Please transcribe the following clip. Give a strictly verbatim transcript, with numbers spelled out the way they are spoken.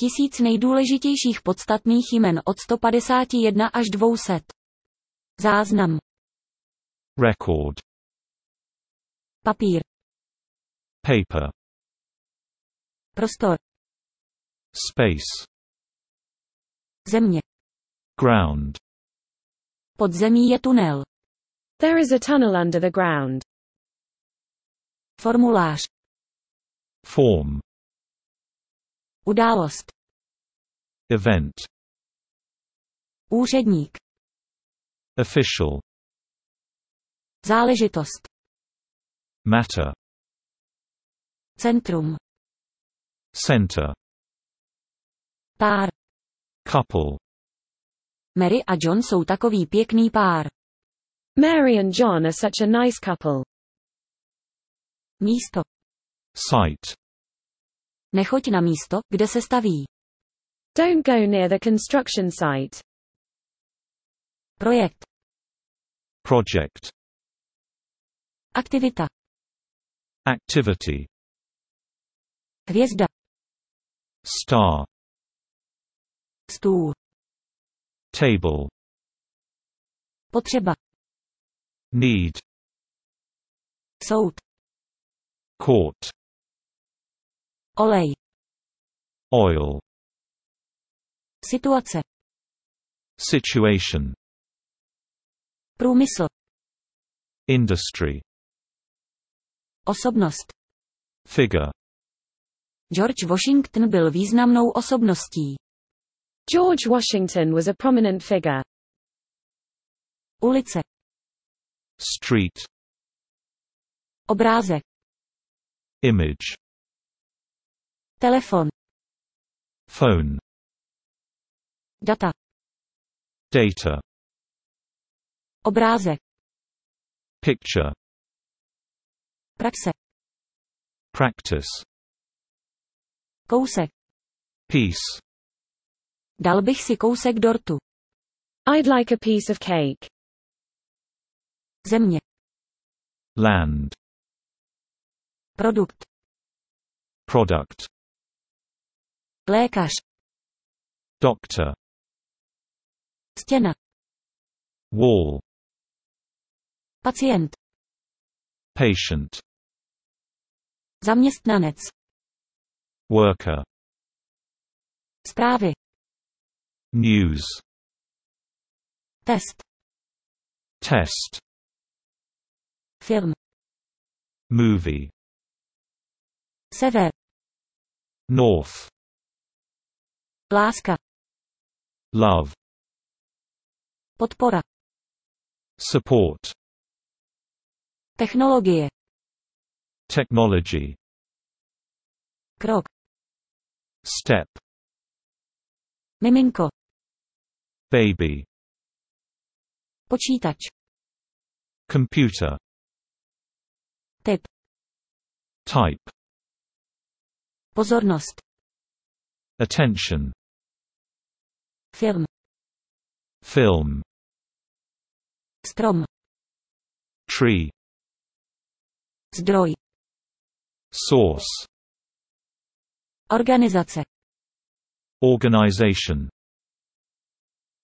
Tisíc nejdůležitějších podstatných jmen od sto padesáti jedna až dvě stě. Záznam. Record. Papír. Paper. Prostor. Space. Země. Ground. Pod zemí je tunel. There is a tunnel under the ground. Formulář. Form. Událost. Event. Úředník. Official. Záležitost. Matter. Centrum. Center. Pár. Couple. Mary a John jsou takový pěkný pár. Mary and John are such a nice couple. Místo. Site. Nechoď na místo, kde se staví. Don't go near the construction site. Projekt. Project. Aktivita. Activity. Hvězda. Star. Stůl. Table. Potřeba. Need. Soud. Court. Olej. Oil. Situace. Situation. Průmysl. Industry. Osobnost. Figure. George Washington byl významnou osobností. George Washington was a prominent figure. Ulice. Street. Obrázek. Image. Telefon. Phone. Data. Data. Obrázek. Picture. Praxe. Practice. Kousek. Piece. Dal bych si kousek dortu. I'd like a piece of cake. Země. Land. Produkt. Product. Lékař. Doctor. Stěna. Wall. Pacient. Patient. Zaměstnanec. Worker. Zprávy. News. Test. Test. Film. Movie. Sever. North. Láska. Love. Podpora. Support. Technologie. Technology. Krok. Step. Miminko. Baby. Počítač. Computer. Typ. Type. Pozornost. Attention. Film. Film. Strom. Tree. Zdroj. Source. Organizace. Organization.